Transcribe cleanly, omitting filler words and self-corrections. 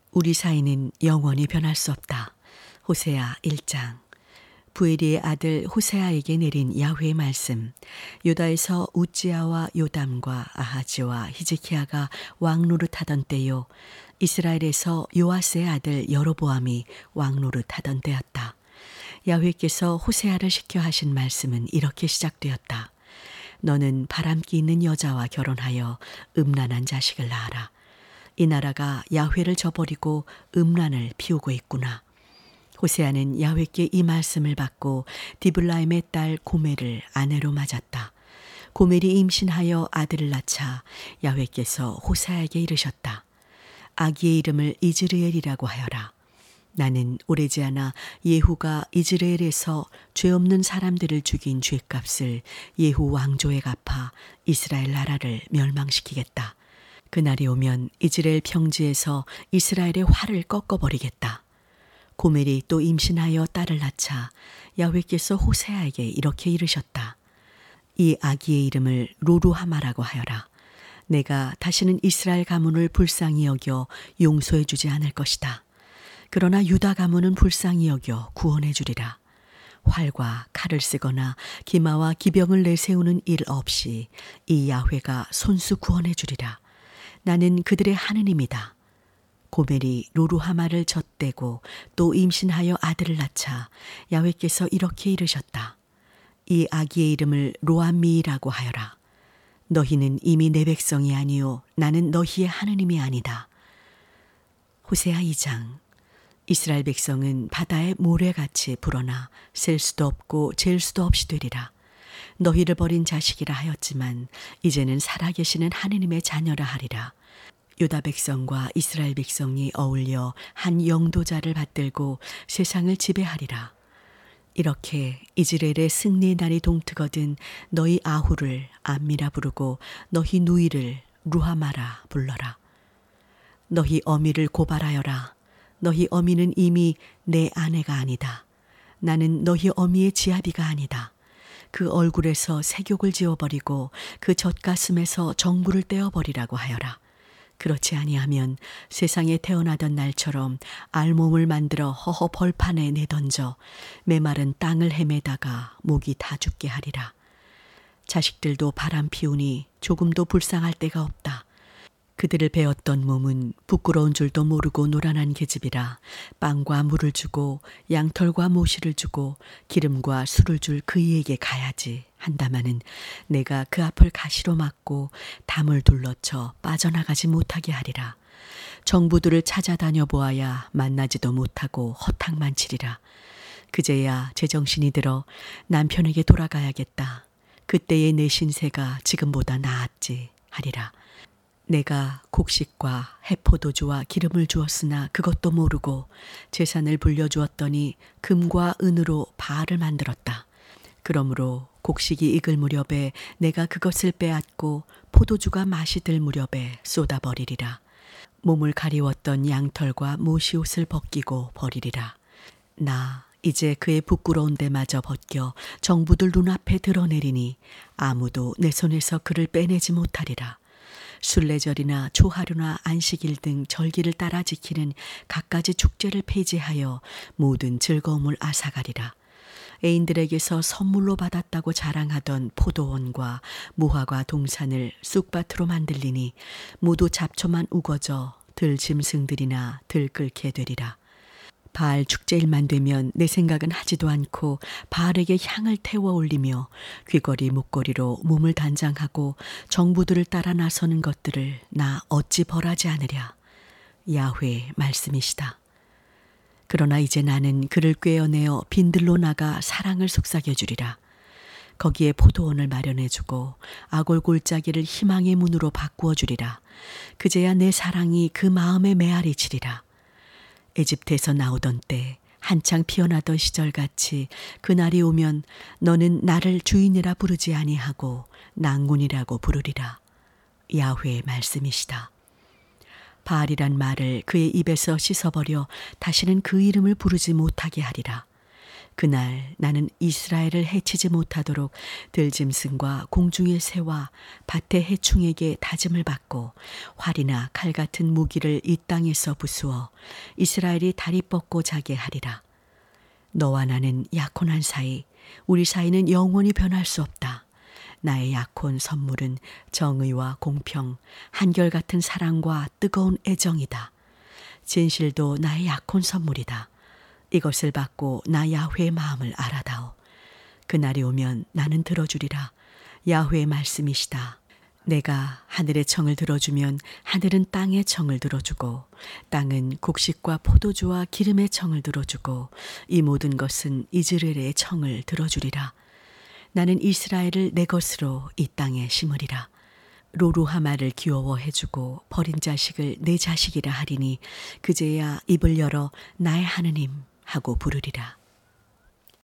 우리 사이는 영원히 변할 수 없다. 호세아 1장. 부에리의 아들 호세아에게 내린 야훼의 말씀. 유다에서 우찌야와 요담과 아하즈와 히즈키야가 왕 노릇하던 때요, 이스라엘에서 요아스의 아들 여로보암이 왕 노릇하던 때였다. 야훼께서 호세아를 시켜 하신 말씀은 이렇게 시작되었다. 너는 바람기 있는 여자와 결혼하여 음란한 자식을 낳아라. 이 나라가 야훼를 저버리고 음란을 피우고 있구나. 호세아는 야훼께 이 말씀을 받고 디블라임의 딸 고멜을 아내로 맞았다. 고멜이 임신하여 아들을 낳자 야훼께서 호세아에게 이르셨다. 아기의 이름을 이즈르엘이라고 하여라. 나는 오래지 않아 예후가 이즈라엘에서 죄 없는 사람들을 죽인 죄값을 예후 왕조에 갚아 이스라엘 나라를 멸망시키겠다. 그날이 오면 이스라엘 평지에서 이스라엘의 활을 꺾어버리겠다. 고멜이 또 임신하여 딸을 낳자 야훼께서 호세아에게 이렇게 이르셨다. 이 아기의 이름을 로루하마라고 하여라. 내가 다시는 이스라엘 가문을 불쌍히 여겨 용서해 주지 않을 것이다. 그러나 유다 가문은 불쌍히 여겨 구원해 주리라. 활과 칼을 쓰거나 기마와 기병을 내세우는 일 없이 이 야훼가 손수 구원해 주리라. 나는 그들의 하느님이다. 고멜이 로루하마를 젖대고 또 임신하여 아들을 낳자 야훼께서 이렇게 이르셨다. 이 아기의 이름을 로암미라고 하여라. 너희는 이미 내 백성이 아니요 나는 너희의 하느님이 아니다. 호세아 2장. 이스라엘 백성은 바다의 모래같이 불어나 셀 수도 없고 잴 수도 없이 되리라. 너희를 버린 자식이라 하였지만 이제는 살아계시는 하느님의 자녀라 하리라. 유다 백성과 이스라엘 백성이 어울려 한 영도자를 받들고 세상을 지배하리라. 이렇게 이즈라엘의 승리의 날이 동트거든 너희 아후를 암미라 부르고 너희 누이를 루하마라 불러라. 너희 어미를 고발하여라. 너희 어미는 이미 내 아내가 아니다. 나는 너희 어미의 지아비가 아니다. 그 얼굴에서 색욕을 지워버리고 그 젖가슴에서 정부를 떼어버리라고 하여라. 그렇지 아니하면 세상에 태어나던 날처럼 알몸을 만들어 허허 벌판에 내던져 메마른 땅을 헤매다가 목이 다 죽게 하리라. 자식들도 바람 피우니 조금도 불쌍할 데가 없다. 그들을 베었던 몸은 부끄러운 줄도 모르고 노란한 계집이라. 빵과 물을 주고 양털과 모시를 주고 기름과 술을 줄 그이에게 가야지 한다마는 내가 그 앞을 가시로 막고 담을 둘러쳐 빠져나가지 못하게 하리라. 정부들을 찾아다녀 보아야 만나지도 못하고 허탕만 치리라. 그제야 제정신이 들어 남편에게 돌아가야겠다. 그때의 내 신세가 지금보다 나았지 하리라. 내가 곡식과 해포도주와 기름을 주었으나 그것도 모르고 제산을 불려주었더니 금과 은으로 바알을 만들었다. 그러므로 곡식이 익을 무렵에 내가 그것을 빼앗고 포도주가 맛이 들 무렵에 쏟아버리리라. 몸을 가리웠던 양털과 모시옷을 벗기고 버리리라. 나 이제 그의 부끄러운 데마저 벗겨 정부들 눈앞에 드러내리니 아무도 내 손에서 그를 빼내지 못하리라. 순례절이나 초하루나 안식일 등 절기를 따라 지키는 갖가지 축제를 폐지하여 모든 즐거움을 앗아가리라. 애인들에게서 선물로 받았다고 자랑하던 포도원과 무화과 동산을 쑥밭으로 만들리니 모두 잡초만 우거져 들짐승들이나 들끓게 되리라. 바알 축제일만 되면 내 생각은 하지도 않고 바알에게 향을 태워 올리며 귀걸이 목걸이로 몸을 단장하고 정부들을 따라 나서는 것들을 나 어찌 벌하지 않으랴. 야훼 말씀이시다. 그러나 이제 나는 그를 꿰어내어 빈들로 나가 사랑을 속삭여 주리라. 거기에 포도원을 마련해 주고 아골 골짜기를 희망의 문으로 바꾸어 주리라. 그제야 내 사랑이 그 마음에 메아리 치리라. 에집트에서 나오던 때 한창 피어나던 시절같이 그날이 오면 너는 나를 주인이라 부르지 아니하고 낭군이라고 부르리라. 야훼의 말씀이시다. 바알이란 말을 그의 입에서 씻어버려 다시는 그 이름을 부르지 못하게 하리라. 그날 나는 이스라엘을 해치지 못하도록 들짐승과 공중의 새와 밭의 해충에게 다짐을 받고 활이나 칼 같은 무기를 이 땅에서 부수어 이스라엘이 다리 뻗고 자게 하리라. 너와 나는 약혼한 사이, 우리 사이는 영원히 변할 수 없다. 나의 약혼 선물은 정의와 공평, 한결같은 사랑과 뜨거운 애정이다. 진실도 나의 약혼 선물이다. 이것을 받고 나 야훼의 마음을 알아다오. 그날이 오면 나는 들어주리라. 야훼의 말씀이시다. 내가 하늘의 청을 들어주면 하늘은 땅의 청을 들어주고 땅은 곡식과 포도주와 기름의 청을 들어주고 이 모든 것은 이스라엘의 청을 들어주리라. 나는 이스라엘을 내 것으로 이 땅에 심으리라. 로루하마를 귀여워해주고 버린 자식을 내 자식이라 하리니 그제야 입을 열어 나의 하느님 하고 부르리라.